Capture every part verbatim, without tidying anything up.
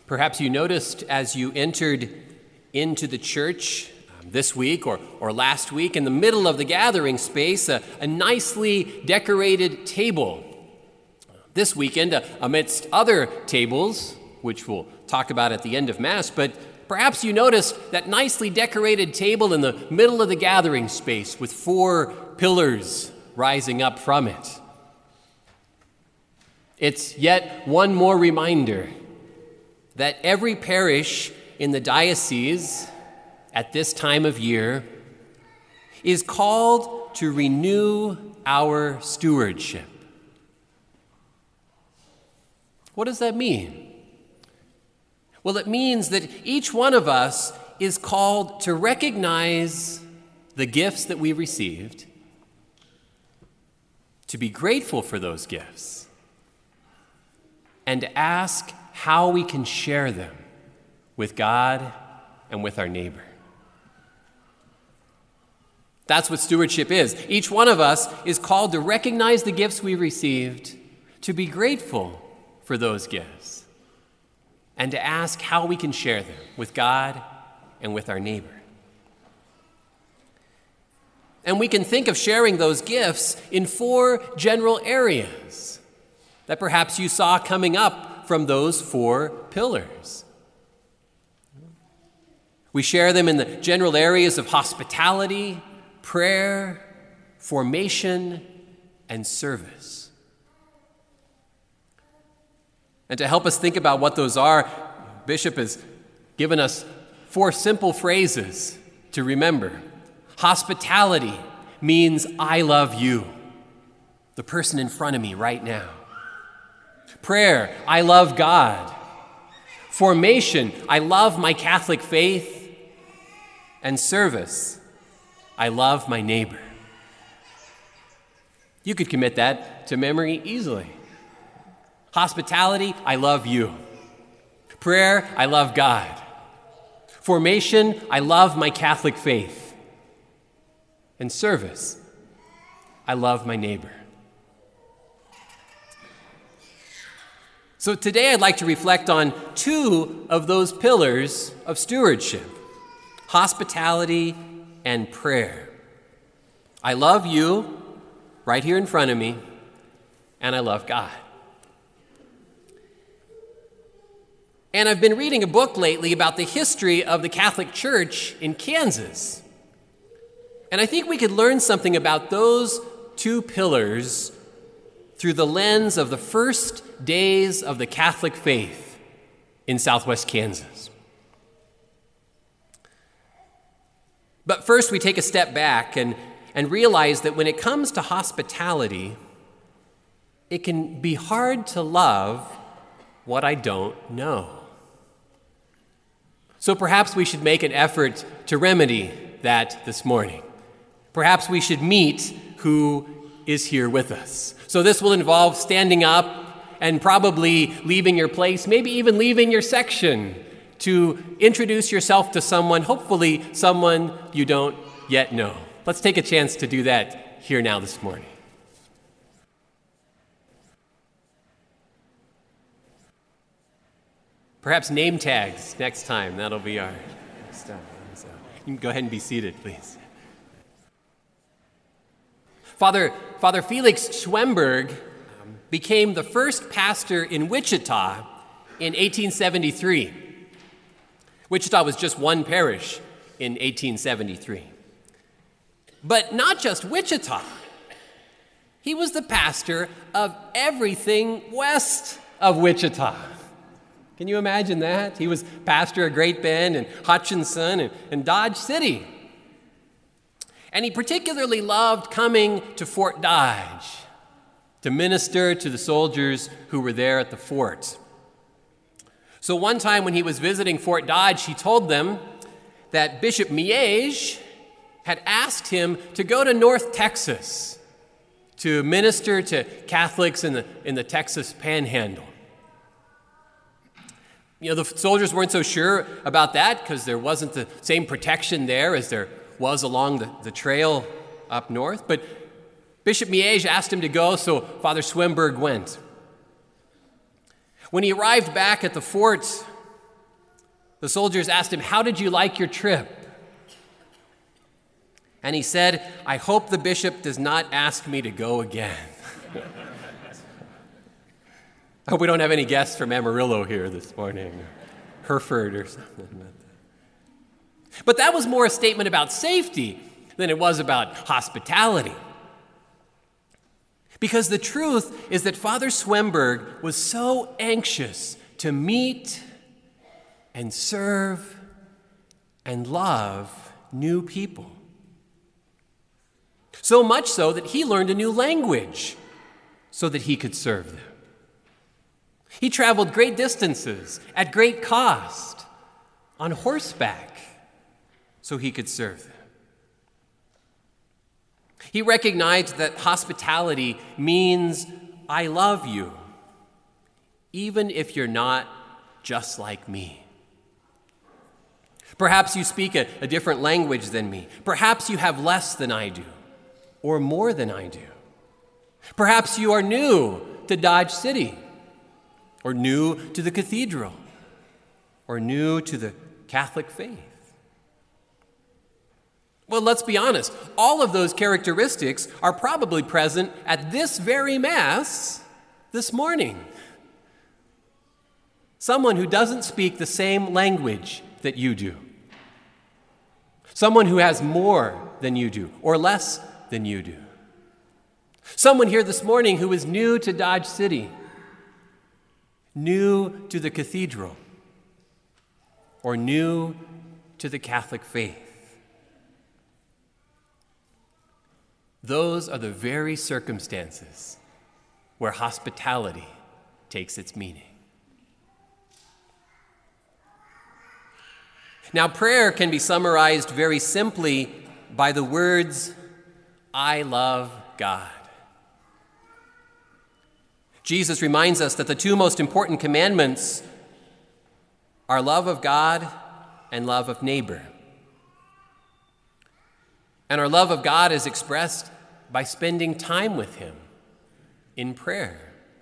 Perhaps you noticed as you entered into the church um, this week or, or last week, in the middle of the gathering space, a, a nicely decorated table. This weekend, uh, amidst other tables, which we'll talk about at the end of Mass, but perhaps you noticed that nicely decorated table in the middle of the gathering space with four pillars rising up from it. It's yet one more reminder that every parish in the diocese at this time of year is called to renew our stewardship. What does that mean? Well, it means that each one of us is called to recognize the gifts that we received, to be grateful for those gifts, and to ask how we can share them with God and with our neighbor. That's what stewardship is. Each one of us is called to recognize the gifts we received, to be grateful for those gifts, and to ask how we can share them with God and with our neighbor. And we can think of sharing those gifts in four general areas that perhaps you saw coming up from those four pillars. We share them in the general areas of hospitality, prayer, formation, and service. And to help us think about what those are, Bishop has given us four simple phrases to remember. Hospitality means I love you, the person in front of me right now. Prayer, I love God. Formation, I love my Catholic faith. And service, I love my neighbor. You could commit that to memory easily. Hospitality, I love you. Prayer, I love God. Formation, I love my Catholic faith. And service, I love my neighbor. So today I'd like to reflect on two of those pillars of stewardship, hospitality and prayer. I love you right here in front of me, and I love God. And I've been reading a book lately about the history of the Catholic Church in Kansas. And I think we could learn something about those two pillars through the lens of the first days of the Catholic faith in southwest Kansas. But first, we take a step back and, and realize that when it comes to hospitality, it can be hard to love what I don't know. So perhaps we should make an effort to remedy that this morning. Perhaps we should meet who is here with us. So this will involve standing up and probably leaving your place, maybe even leaving your section, to introduce yourself to someone, hopefully someone you don't yet know. Let's take a chance to do that here now this morning. Perhaps name tags next time. That'll be our stuff. So you can go ahead and be seated, please. Father, Father Felix Schwemberg became the first pastor in Wichita in eighteen seventy-three. Wichita was just one parish in eighteen seventy-three. But not just Wichita. He was the pastor of everything west of Wichita. Can you imagine that? He was pastor of Great Bend and Hutchinson and, and Dodge City. And he particularly loved coming to Fort Dodge to minister to the soldiers who were there at the fort. So one time when he was visiting Fort Dodge, he told them that Bishop Miege had asked him to go to North Texas to minister to Catholics in the, in the Texas Panhandle. You know, the soldiers weren't so sure about that because there wasn't the same protection there as there was along the, the trail up north. But Bishop Miege asked him to go, so Father Schwemberg went. When he arrived back at the fort, The soldiers asked him, "How did you like your trip?" And he said, "I hope the bishop does not ask me to go again." I hope we don't have any guests from Amarillo here this morning, or Hereford or something. But that was more a statement about safety than it was about hospitality. Because the truth is that Father Swemberg was so anxious to meet and serve and love new people. So much so that he learned a new language so that he could serve them. He traveled great distances at great cost on horseback so he could serve them. He recognized that hospitality means I love you, even if you're not just like me. Perhaps you speak a, a different language than me. Perhaps you have less than I do, or more than I do. Perhaps you are new to Dodge City, or new to the cathedral, or new to the Catholic faith. Well, let's be honest. All of those characteristics are probably present at this very Mass this morning. Someone who doesn't speak the same language that you do. Someone who has more than you do, or less than you do. Someone here this morning who is new to Dodge City, new to the cathedral, or new to the Catholic faith. Those are the very circumstances where hospitality takes its meaning. Now, prayer can be summarized very simply by the words, I love God. Jesus reminds us that the two most important commandments are love of God and love of neighbor. And our love of God is expressed by spending time with Him in prayer.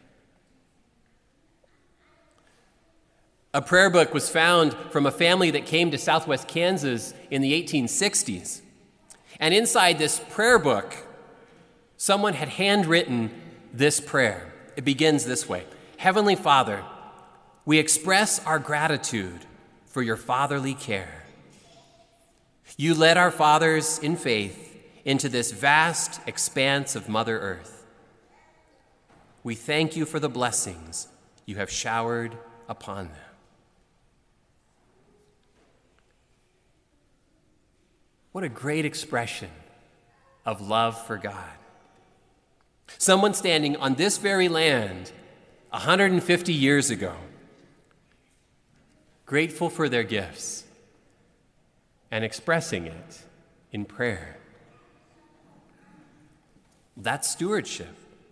A prayer book was found from a family that came to Southwest Kansas in the eighteen sixties. And inside this prayer book, someone had handwritten this prayer. It begins this way: Heavenly Father, we express our gratitude for your fatherly care. You led our fathers in faith into this vast expanse of Mother Earth. We thank you for the blessings you have showered upon them. What a great expression of love for God. Someone standing on this very land one hundred fifty years ago, grateful for their gifts and expressing it in prayer. That's stewardship.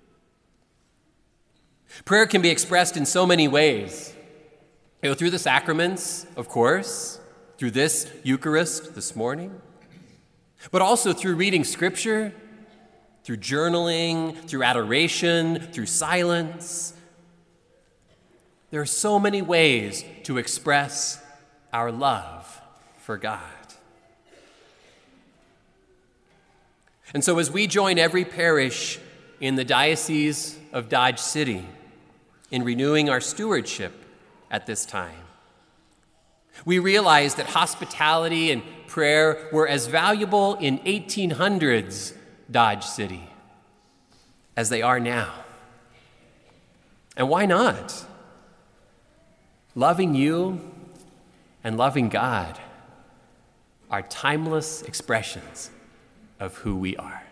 Prayer can be expressed in so many ways. You know, through the sacraments, of course, through this Eucharist this morning, but also through reading Scripture, through journaling, through adoration, through silence. There are so many ways to express our love for God. And so as we join every parish in the Diocese of Dodge City in renewing our stewardship at this time, we realize that hospitality and prayer were as valuable in eighteen hundreds Dodge City as they are now. And why not? Loving you and loving God are timeless expressions of who we are.